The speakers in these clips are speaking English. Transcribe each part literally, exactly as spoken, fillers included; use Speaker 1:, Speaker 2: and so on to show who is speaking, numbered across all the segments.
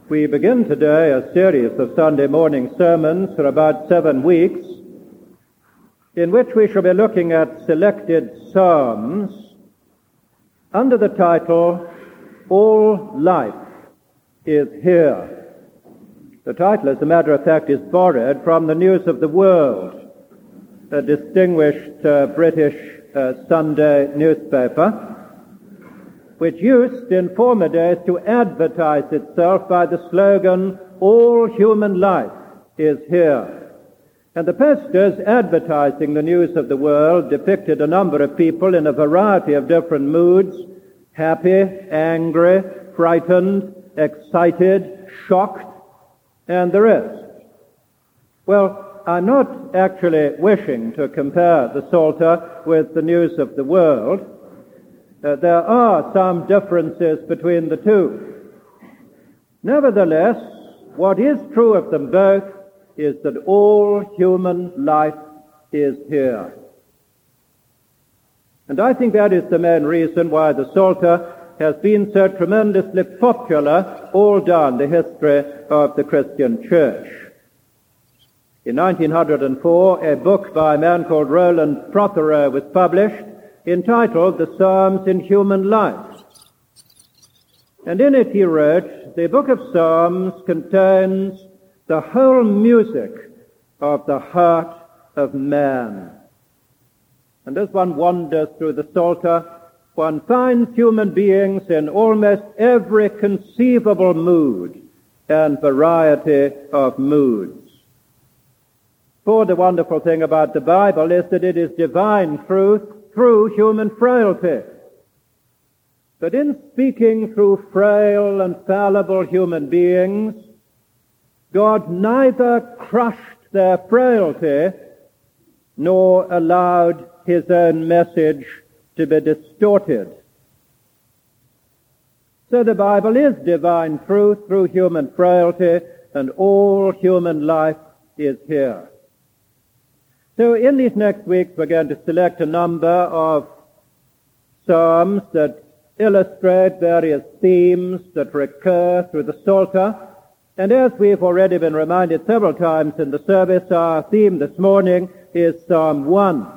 Speaker 1: We begin today a series of Sunday morning sermons for about seven weeks, in which we shall be looking at selected psalms under the title, All Life is Here. The title, as a matter of fact, is borrowed from the News of the World, a distinguished uh, British uh, Sunday newspaper, which used in former days to advertise itself by the slogan, "All human life is here." And the posters advertising the News of the World depicted a number of people in a variety of different moods: happy, angry, frightened, excited, shocked, and the rest. Well, I'm not actually wishing to compare the Psalter with the News of the World. Uh, there are some differences between the two. Nevertheless, what is true of them both is that all human life is here. And I think that is the main reason why the Psalter has been so tremendously popular all down the history of the Christian Church. In nineteen oh four, a book by a man called Roland Prothero was published, entitled The Psalms in Human Life. And in it he wrote, "The book of Psalms contains the whole music of the heart of man." And as one wanders through the Psalter, one finds human beings in almost every conceivable mood and variety of moods. For the wonderful thing about the Bible is that it is divine truth through human frailty. But in speaking through frail and fallible human beings, God neither crushed their frailty nor allowed his own message to be distorted. So the Bible is divine truth through human frailty, and all human life is here. So in these next weeks we're going to select a number of psalms that illustrate various themes that recur through the Psalter. And as we've already been reminded several times in the service, our theme this morning is Psalm one.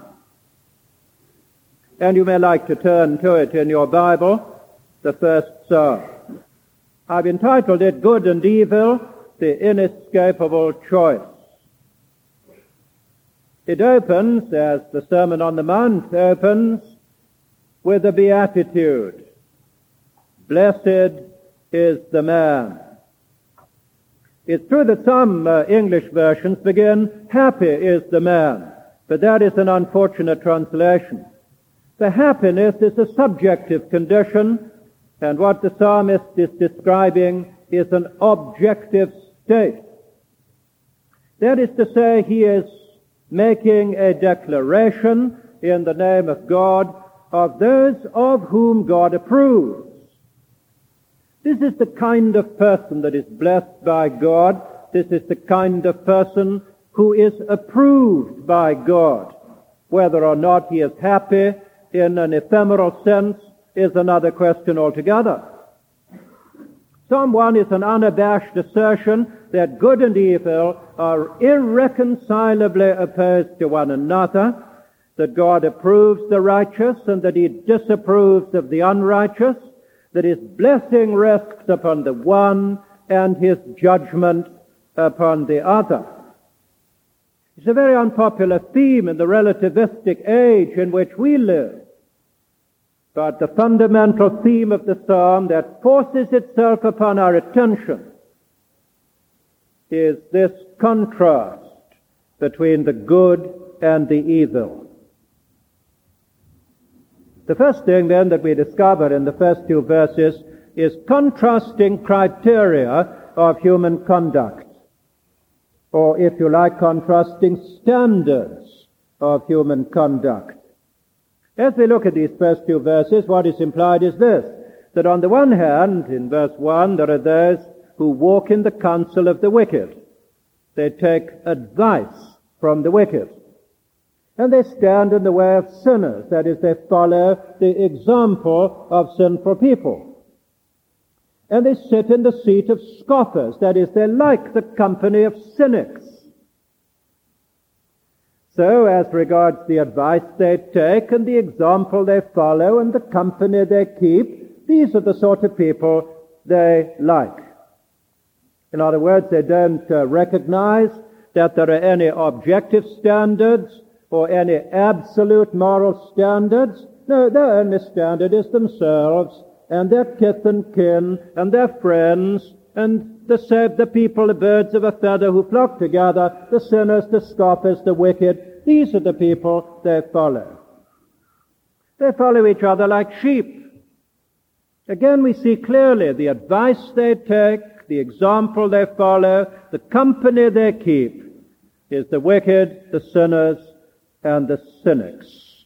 Speaker 1: And you may like to turn to it in your Bible, the first psalm. I've entitled it Good and Evil, the Inescapable Choice. It opens, as the Sermon on the Mount opens, with a beatitude. Blessed is the man. It's true that some uh, English versions begin, happy is the man, but that is an unfortunate translation. The happiness is a subjective condition, and what the psalmist is describing is an objective state. That is to say, he is making a declaration in the name of God of those of whom God approves. This is the kind of person that is blessed by God. This is the kind of person who is approved by God. Whether or not he is happy in an ephemeral sense is another question altogether. Psalm one is an unabashed assertion that good and evil are irreconcilably opposed to one another, that God approves the righteous and that he disapproves of the unrighteous, that his blessing rests upon the one and his judgment upon the other. It's a very unpopular theme in the relativistic age in which we live. But the fundamental theme of the psalm that forces itself upon our attention is this contrast between the good and the evil. The first thing then that we discover in the first two verses is contrasting criteria of human conduct, or if you like, contrasting standards of human conduct. As we look at these first two verses, what is implied is this, that on the one hand, in verse one, there are those who walk in the counsel of the wicked. They take advice from the wicked. And they stand in the way of sinners, that is, they follow the example of sinful people. and they sit in the seat of scoffers. That is, they like the company of cynics. So, as regards the advice they take and the example they follow and the company they keep, these are the sort of people they like. In other words, they don't uh, recognize that there are any objective standards or any absolute moral standards. No, their only standard is themselves and their kith and kin and their friends and the saved, the people, the birds of a feather who flock together, the sinners, the scoffers, the wicked. These are the people they follow. They follow each other like sheep. Again, we see clearly the advice they take, the example they follow, the company they keep is the wicked, the sinners, and the cynics.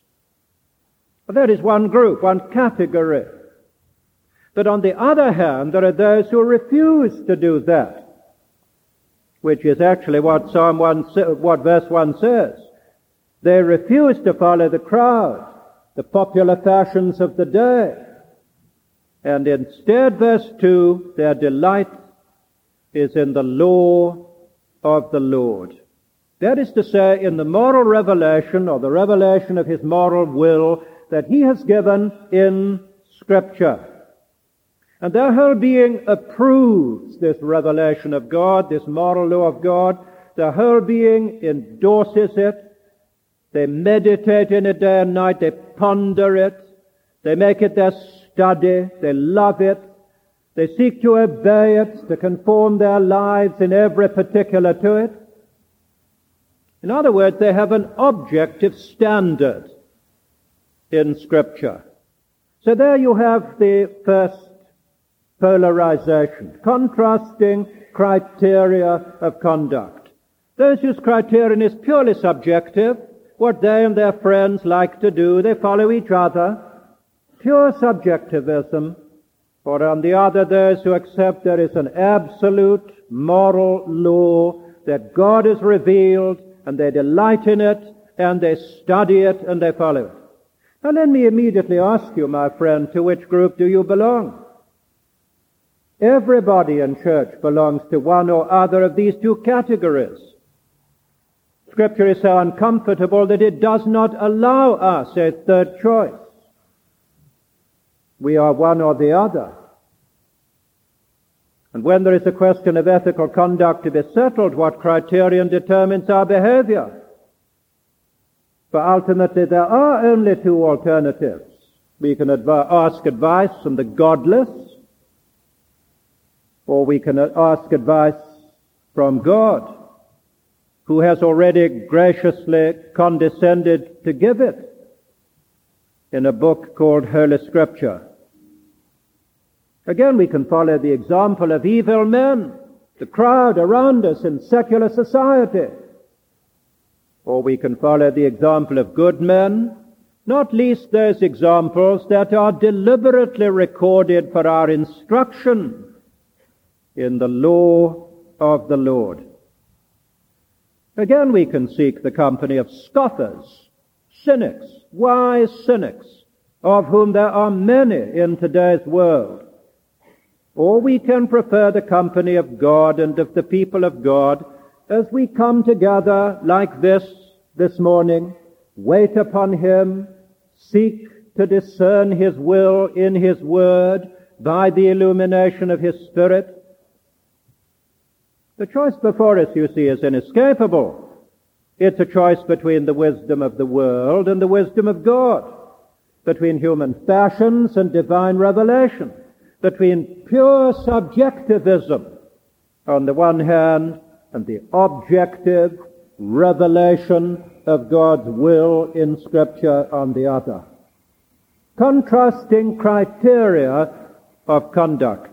Speaker 1: But that is one group, one category. But on the other hand, there are those who refuse to do that, which is actually what Psalm one, what verse one says. They refuse to follow the crowd, the popular fashions of the day. And instead, verse two, their delight is in the law of the Lord. That is to say, in the moral revelation, or the revelation of his moral will that he has given in Scripture. And their whole being approves this revelation of God, this moral law of God. Their whole being endorses it. They meditate in it day and night. They ponder it. They make it their study. They love it. They seek to obey it, to conform their lives in every particular to it. In other words, they have an objective standard in Scripture. So there you have the first polarization, contrasting criteria of conduct. Those whose criterion is purely subjective, what they and their friends like to do, they follow each other, pure subjectivism. Or on the other, those who accept there is an absolute moral law that God has revealed, and they delight in it, and they study it, and they follow it. Now let me immediately ask you, my friend, to which group do you belong? Everybody in church belongs to one or other of these two categories. Scripture is so uncomfortable that it does not allow us a third choice. We are one or the other. And when there is a question of ethical conduct to be settled, what criterion determines our behavior? For ultimately there are only two alternatives. We can adv- ask advice from the godless, or we can ask advice from God, who has already graciously condescended to give it in a book called Holy Scripture. Again, we can follow the example of evil men, the crowd around us in secular society. Or we can follow the example of good men, not least those examples that are deliberately recorded for our instruction in the law of the Lord. Again, we can seek the company of scoffers, cynics, wise cynics, of whom there are many in today's world. Or we can prefer the company of God and of the people of God as we come together like this, this morning, wait upon Him, seek to discern His will in His Word by the illumination of His Spirit. The choice before us, you see, is inescapable. It's a choice between the wisdom of the world and the wisdom of God, between human fashions and divine revelation, between pure subjectivism on the one hand and the objective revelation of God's will in Scripture on the other. Contrasting criteria of conduct.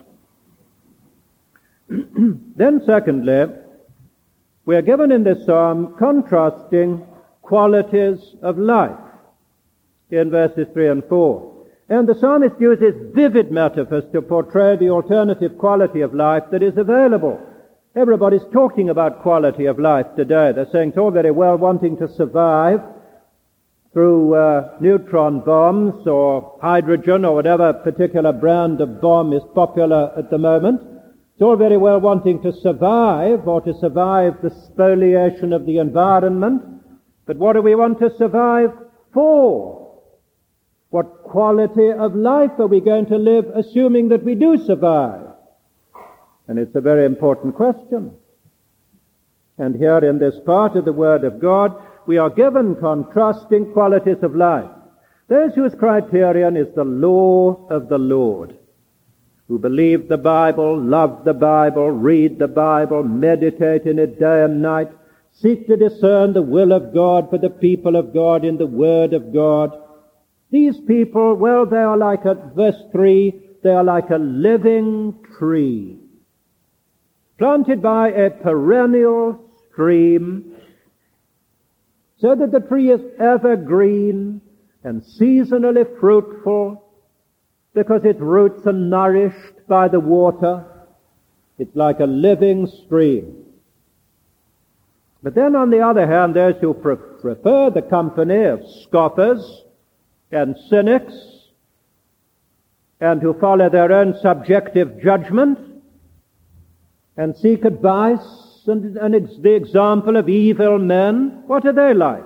Speaker 1: Then secondly, we are given in this psalm contrasting qualities of life in verses three and four. And the psalmist uses vivid metaphors to portray the alternative quality of life that is available. Everybody's talking about quality of life today. They're saying it's all very well wanting to survive, through uh, neutron bombs or hydrogen or whatever particular brand of bomb is popular at the moment. It's all very well wanting to survive or to survive the spoliation of the environment, but what do we want to survive for? What quality of life are we going to live assuming that we do survive? And it's a very important question. And here in this part of the Word of God, we are given contrasting qualities of life. Those whose criterion is the law of the Lord, who believe the Bible, love the Bible, read the Bible, meditate in it day and night, seek to discern the will of God for the people of God in the Word of God. These people, well, they are like a, verse three, they are like a living tree, planted by a perennial stream, so that the tree is evergreen and seasonally fruitful, because its roots are nourished by the water. It's like a living stream. But then on the other hand, those who pre- prefer the company of scoffers and cynics, and who follow their own subjective judgment and seek advice and, and ex- the example of evil men, what are they like?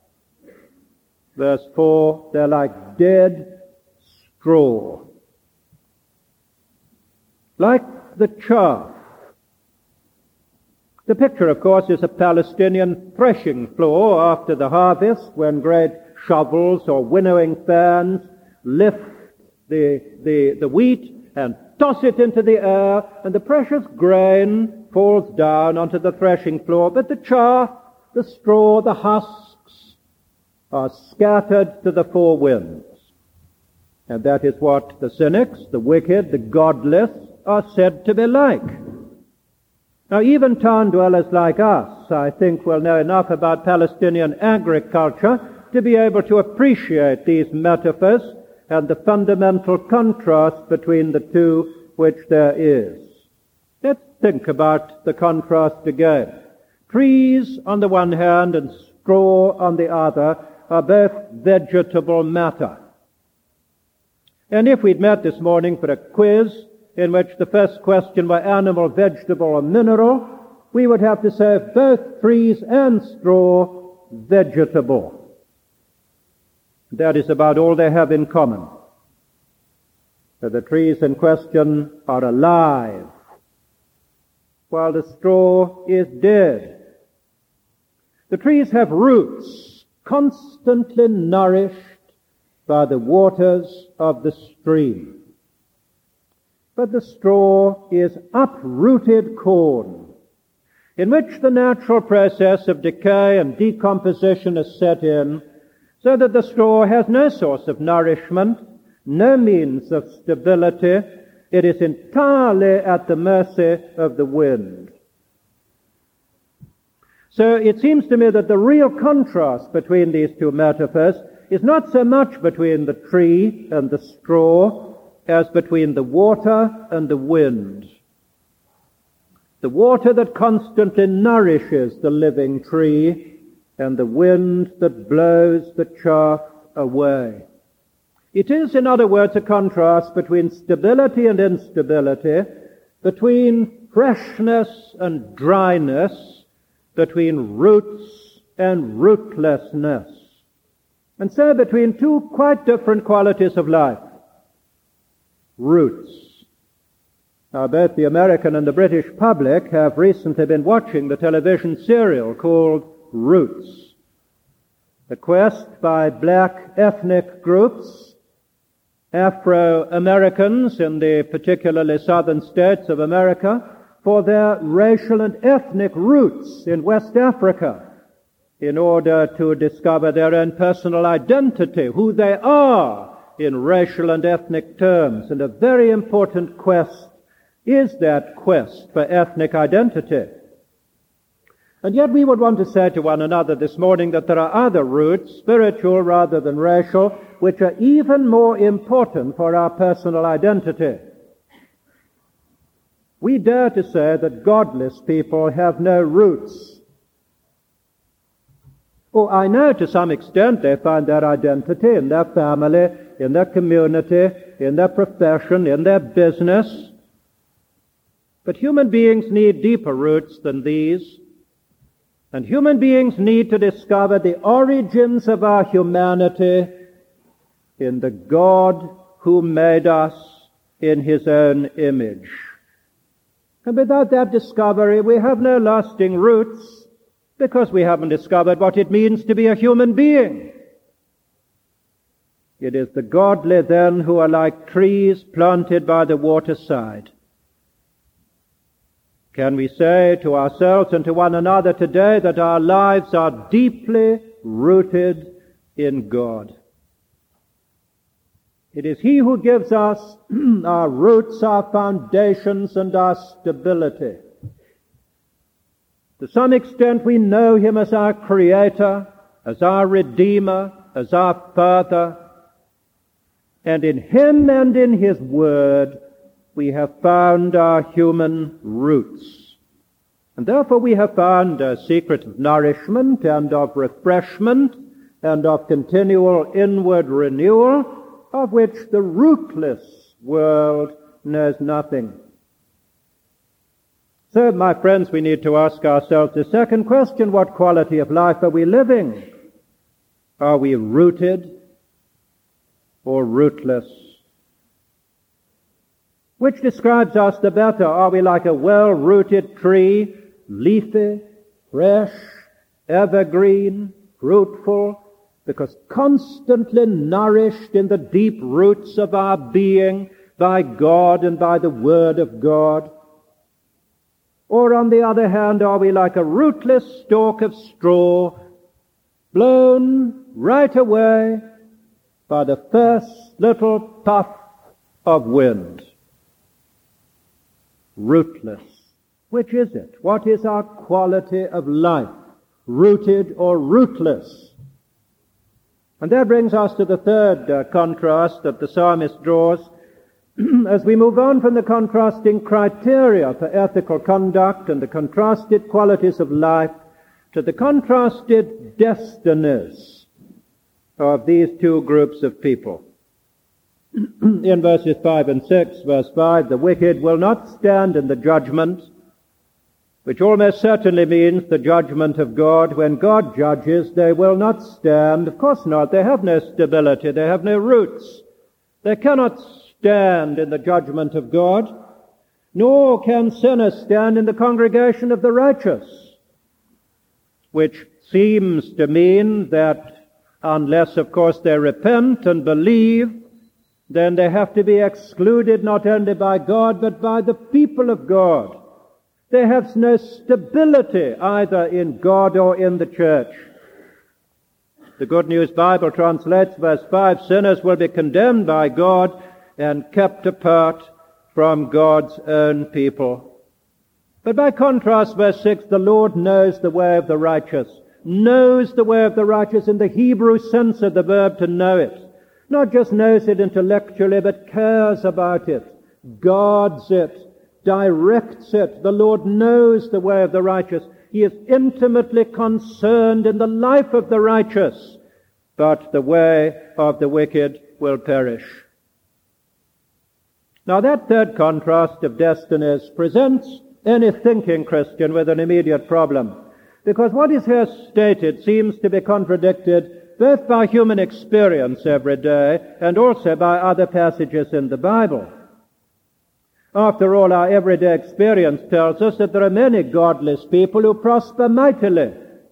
Speaker 1: Verse four, they're like dead straw, like the chaff. The picture, of course, is a Palestinian threshing floor after the harvest, when great shovels or winnowing fans lift the, the, the wheat and toss it into the air, and the precious grain falls down onto the threshing floor. But the chaff, the straw, the husks are scattered to the four winds. And that is what the cynics, the wicked, the godless are said to be like. Now, even town dwellers like us, I think, will know enough about Palestinian agriculture to be able to appreciate these metaphors and the fundamental contrast between the two which there is. Let's think about the contrast again. Trees on the one hand and straw on the other are both vegetable matter. And if we'd met this morning for a quiz in which the first question were animal, vegetable, or mineral, we would have to say both trees and straw vegetable. That is about all they have in common. So the trees in question are alive, while the straw is dead. The trees have roots constantly nourished by the waters of the stream. But the straw is uprooted corn, in which the natural process of decay and decomposition is set in, so that the straw has no source of nourishment, no means of stability. It is entirely at the mercy of the wind. So it seems to me that the real contrast between these two metaphors is not so much between the tree and the straw as between the water and the wind. The water that constantly nourishes the living tree, and the wind that blows the chaff away. It is, in other words, a contrast between stability and instability, between freshness and dryness, between roots and rootlessness, and so between two quite different qualities of life. Roots. Now, both the American and the British public have recently been watching the television serial called Roots. The quest by black ethnic groups, Afro-Americans in the particularly southern states of America, for their racial and ethnic roots in West Africa, in order to discover their own personal identity, who they are in racial and ethnic terms. And a very important quest is that quest for ethnic identity. And yet we would want to say to one another this morning that there are other roots, spiritual rather than racial, which are even more important for our personal identity. We dare to say that godless people have no roots. Oh, I know to some extent they find their identity in their family, in their community, in their profession, in their business. But human beings need deeper roots than these. And human beings need to discover the origins of our humanity in the God who made us in His own image. And without that discovery, we have no lasting roots, because we haven't discovered what it means to be a human being. It is the godly then who are like trees planted by the waterside. Can we say to ourselves and to one another today that our lives are deeply rooted in God? It is He who gives us our roots, our foundations, and our stability. To some extent we know Him as our Creator, as our Redeemer, as our Father, and in Him and in His Word we have found our human roots. And therefore we have found a secret of nourishment and of refreshment and of continual inward renewal, of which the rootless world knows nothing. So, my friends, we need to ask ourselves the second question: what quality of life are we living? Are we rooted or rootless? Which describes us the better? Are we like a well-rooted tree, leafy, fresh, evergreen, fruitful, because constantly nourished in the deep roots of our being by God and by the Word of God? Or, on the other hand, are we like a rootless stalk of straw, blown right away by the first little puff of wind? Rootless. Which is it? What is our quality of life? Rooted or rootless? And that brings us to the third uh, contrast that the psalmist draws as we move on from the contrasting criteria for ethical conduct and the contrasted qualities of life to the contrasted destinies of these two groups of people. In verses five and six, verse five, the wicked will not stand in the judgment, which almost certainly means the judgment of God. When God judges, they will not stand. Of course not. They have no stability. They have no roots. They cannot stand in the judgment of God, nor can sinners stand in the congregation of the righteous, which seems to mean that unless, of course, they repent and believe, then they have to be excluded not only by God, but by the people of God. They have no stability either in God or in the church. The Good News Bible translates verse five, sinners will be condemned by God and kept apart from God's own people. But by contrast, verse six, the Lord knows the way of the righteous. Knows the way of the righteous in the Hebrew sense of the verb to know it. Not just knows it intellectually, but cares about it, guards it, directs it. The Lord knows the way of the righteous. He is intimately concerned in the life of the righteous, but the way of the wicked will perish. Now that third contrast of destinies presents any thinking Christian with an immediate problem, because what is here stated seems to be contradicted both by human experience every day and also by other passages in the Bible. After all, our everyday experience tells us that there are many godless people who prosper mightily.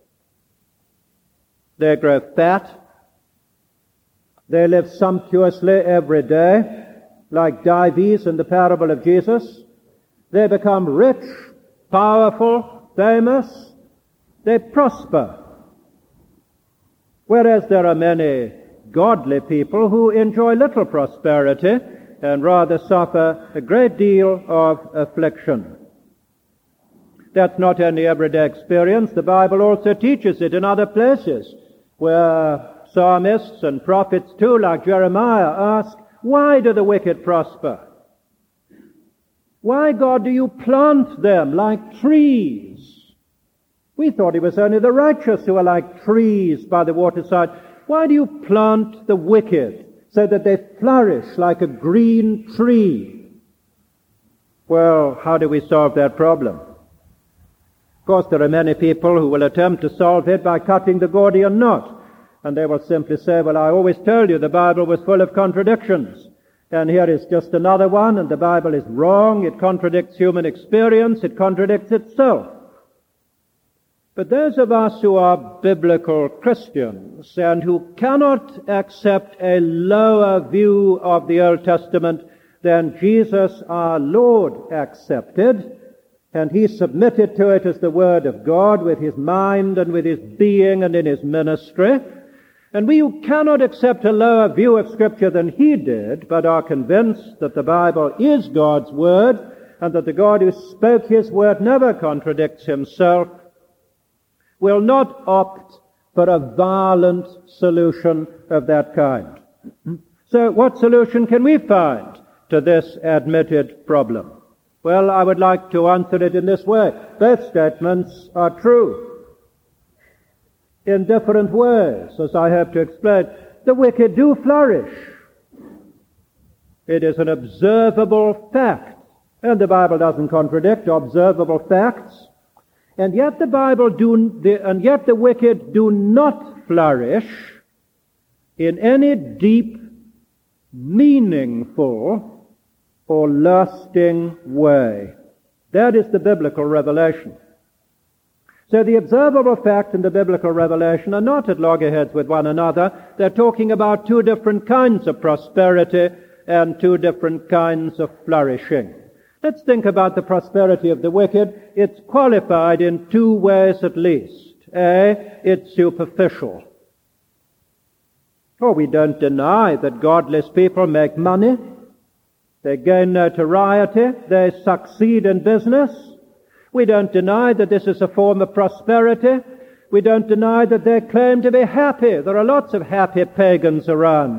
Speaker 1: They grow fat. They live sumptuously every day, like Dives in the parable of Jesus. They become rich, powerful, famous. They prosper. Whereas there are many godly people who enjoy little prosperity and rather suffer a great deal of affliction. That's not only everyday experience. The Bible also teaches it in other places, where psalmists and prophets too, like Jeremiah, ask, why do the wicked prosper? Why, God, do you plant them like trees We thought it was only the righteous who are like trees by the waterside. Why do you plant the wicked so that they flourish like a green tree? Well, how do we solve that problem? Of course, there are many people who will attempt to solve it by cutting the Gordian knot. And they will simply say, well, I always told you the Bible was full of contradictions. And here is just another one, and the Bible is wrong. It contradicts human experience. It contradicts itself. But those of us who are biblical Christians and who cannot accept a lower view of the Old Testament than Jesus our Lord accepted, and he submitted to it as the Word of God with his mind and with his being and in his ministry, and we who cannot accept a lower view of Scripture than he did, but are convinced that the Bible is God's Word, and that the God who spoke his Word never contradicts himself, will not opt for a violent solution of that kind. So what solution can we find to this admitted problem? Well, I would like to answer it in this way. Both statements are true in different ways, as I have to explain. The wicked do flourish. It is an observable fact, and the Bible doesn't contradict observable facts. And yet the Bible do, the, and yet the wicked do not flourish in any deep, meaningful, or lasting way. That is the biblical revelation. So the observable fact and the biblical revelation are not at loggerheads with one another. They're talking about two different kinds of prosperity and two different kinds of flourishing. Let's think about the prosperity of the wicked. It's qualified in two ways at least. A, it's superficial. Oh, we don't deny that godless people make money. They gain notoriety. They succeed in business. We don't deny that this is a form of prosperity. We don't deny that they claim to be happy. There are lots of happy pagans around.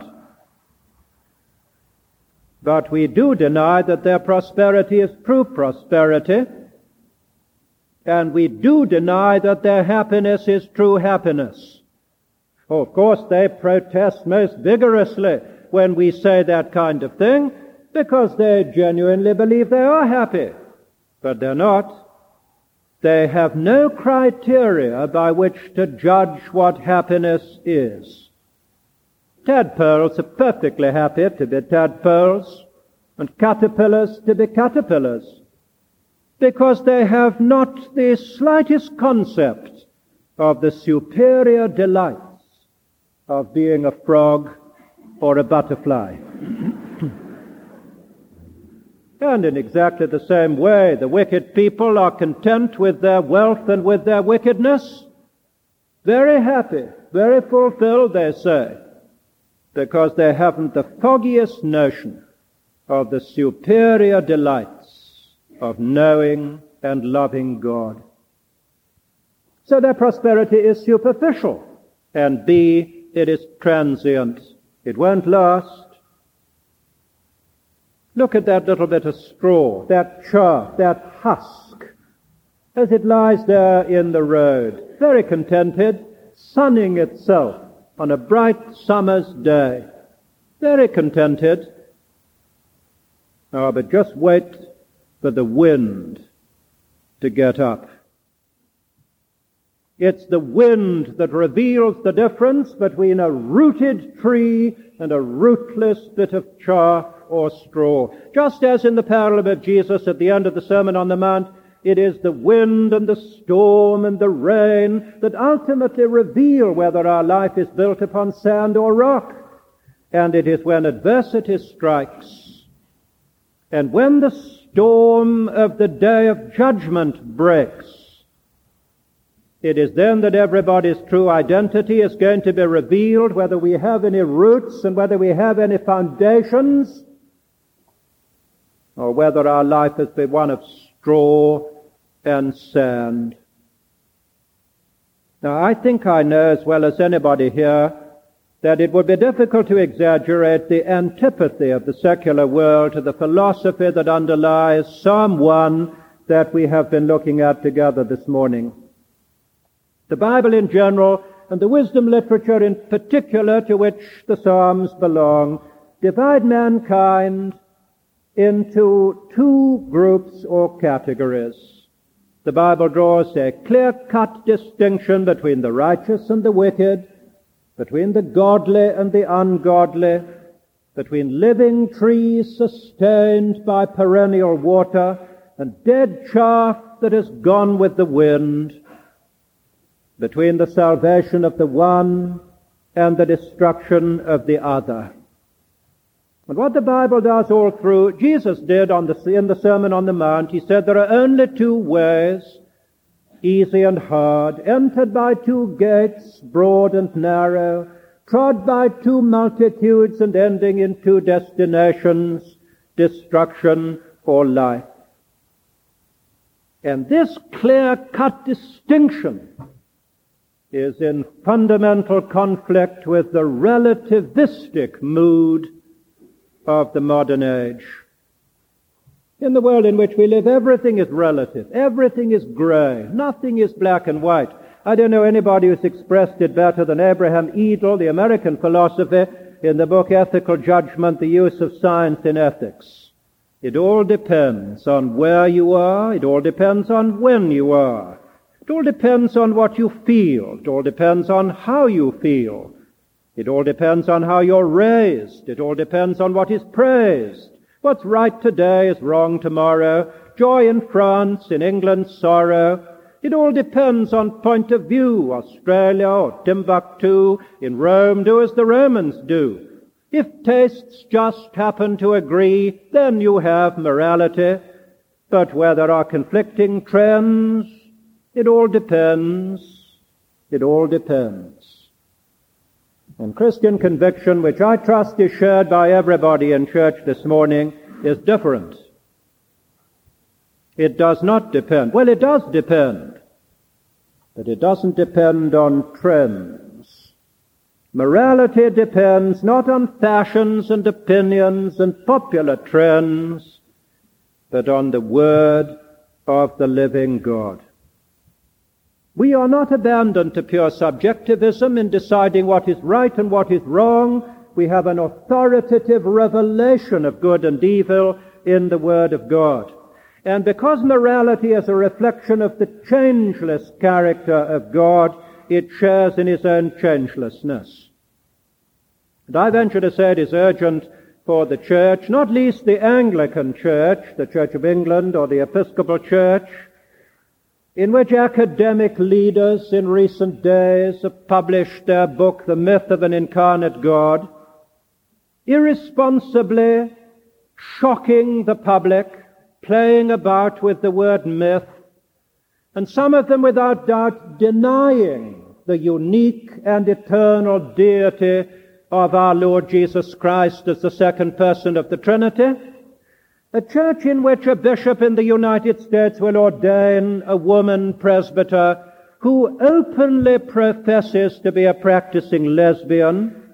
Speaker 1: But we do deny that their prosperity is true prosperity, and we do deny that their happiness is true happiness. Oh, of course, they protest most vigorously when we say that kind of thing, because they genuinely believe they are happy. But they're not. They have no criteria by which to judge what happiness is. Tadpoles are perfectly happy to be tadpoles, and caterpillars to be caterpillars, because they have not the slightest concept of the superior delights of being a frog or a butterfly. And in exactly the same way, the wicked people are content with their wealth and with their wickedness, very happy, very fulfilled, they say, because they haven't the foggiest notion of the superior delights of knowing and loving God. So their prosperity is superficial, and B, it is transient. It won't last. Look at that little bit of straw, that chaff, that husk, as it lies there in the road, very contented, sunning itself on a bright summer's day, very contented. Oh, but just wait for the wind to get up. It's the wind that reveals the difference between a rooted tree and a rootless bit of chaff or straw. Just as in the parable of Jesus at the end of the Sermon on the Mount, it is the wind and the storm and the rain that ultimately reveal whether our life is built upon sand or rock. And it is when adversity strikes, and when the storm of the day of judgment breaks, it is then that everybody's true identity is going to be revealed, whether we have any roots and whether we have any foundations, or whether our life has been one of straw and sand. Now, I think I know as well as anybody here that it would be difficult to exaggerate the antipathy of the secular world to the philosophy that underlies Psalm one that we have been looking at together this morning. The Bible in general, and the wisdom literature in particular to which the Psalms belong, divide mankind into two groups or categories. The Bible draws a clear-cut distinction between the righteous and the wicked, between the godly and the ungodly, between living trees sustained by perennial water and dead chaff that has gone with the wind, between the salvation of the one and the destruction of the other. And what the Bible does all through, Jesus did on the, in the Sermon on the Mount, he said there are only two ways, easy and hard, entered by two gates, broad and narrow, trod by two multitudes and ending in two destinations, destruction or life. And this clear-cut distinction is in fundamental conflict with the relativistic mood of the modern age. In the world in which we live, everything is relative. Everything is gray. Nothing is black and white. I don't know anybody who's expressed it better than Abraham Edel, the American philosopher, in the book Ethical Judgment, the Use of Science in Ethics. It all depends on where you are. It all depends on when you are. It all depends on what you feel. It all depends on how you feel. It all depends on how you're raised. It all depends on what is praised. What's right today is wrong tomorrow. Joy in France, in England, sorrow. It all depends on point of view. Australia or Timbuktu, in Rome, do as the Romans do. If tastes just happen to agree, then you have morality. But where there are conflicting trends, it all depends. It all depends. And Christian conviction, which I trust is shared by everybody in church this morning, is different. It does not depend. Well, it does depend. But it doesn't depend on trends. Morality depends not on fashions and opinions and popular trends, but on the Word of the living God. We are not abandoned to pure subjectivism in deciding what is right and what is wrong. We have an authoritative revelation of good and evil in the Word of God. And because morality is a reflection of the changeless character of God, it shares in His own changelessness. And I venture to say it is urgent for the Church, not least the Anglican Church, the Church of England or the Episcopal Church, in which academic leaders in recent days have published their book, The Myth of an Incarnate God, irresponsibly shocking the public, playing about with the word myth, and some of them without doubt denying the unique and eternal deity of our Lord Jesus Christ as the second person of the Trinity. A church in which a bishop in the United States will ordain a woman presbyter who openly professes to be a practicing lesbian.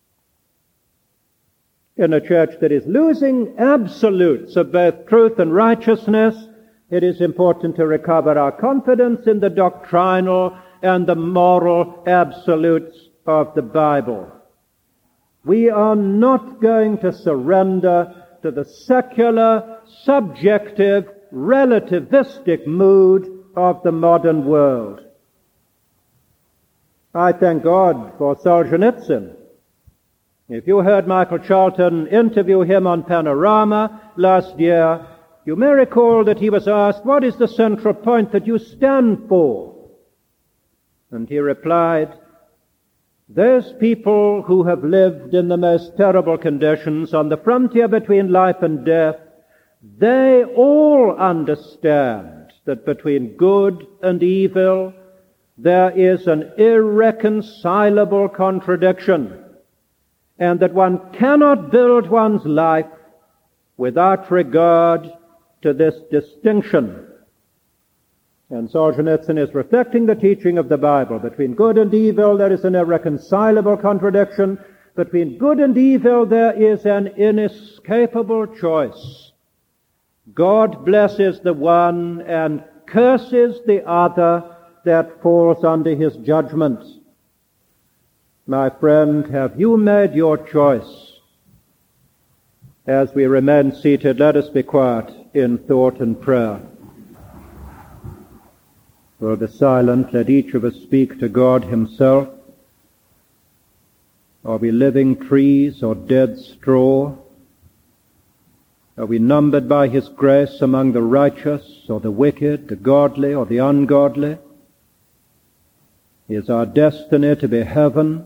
Speaker 1: In a church that is losing absolutes of both truth and righteousness, it is important to recover our confidence in the doctrinal and the moral absolutes of the Bible. We are not going to surrender to the secular, subjective, relativistic mood of the modern world. I thank God for Solzhenitsyn. If you heard Michael Charlton interview him on Panorama last year, you may recall that he was asked, what is the central point that you stand for? And he replied, those people who have lived in the most terrible conditions on the frontier between life and death, they all understand that between good and evil there is an irreconcilable contradiction, and that one cannot build one's life without regard to this distinction. And Solzhenitsyn is reflecting the teaching of the Bible. Between good and evil there is an irreconcilable contradiction. Between good and evil there is an inescapable choice. God blesses the one and curses the other that falls under his judgment. My friend, have you made your choice? As we remain seated, let us be quiet in thought and prayer. We'll be silent. Let each of us speak to God himself. Are we living trees or dead straw? Are we numbered by his grace among the righteous or the wicked, the godly or the ungodly? Is our destiny to be heaven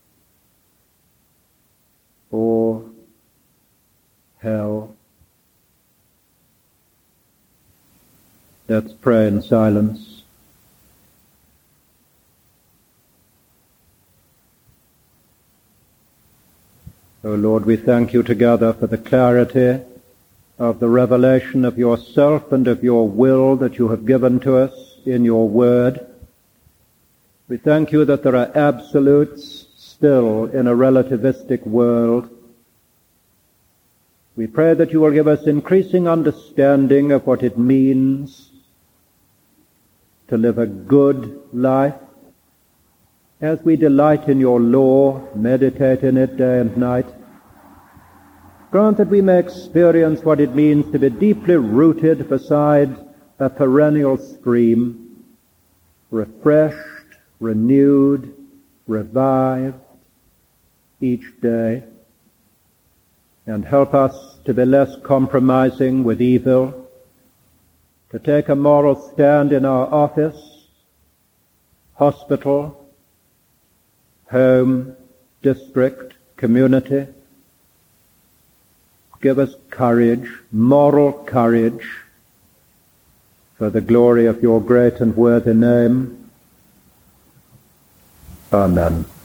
Speaker 1: or hell? Let's pray in silence. O Lord, we thank you together for the clarity of the revelation of yourself and of your will that you have given to us in your word. We thank you that there are absolutes still in a relativistic world. We pray that you will give us increasing understanding of what it means to live a good life as we delight in your law, meditate in it day and night. Grant that we may experience what it means to be deeply rooted beside a perennial stream, refreshed, renewed, revived each day, and help us to be less compromising with evil, to take a moral stand in our office, hospital, home, district, community. Give us courage, moral courage, for the glory of your great and worthy name. Amen.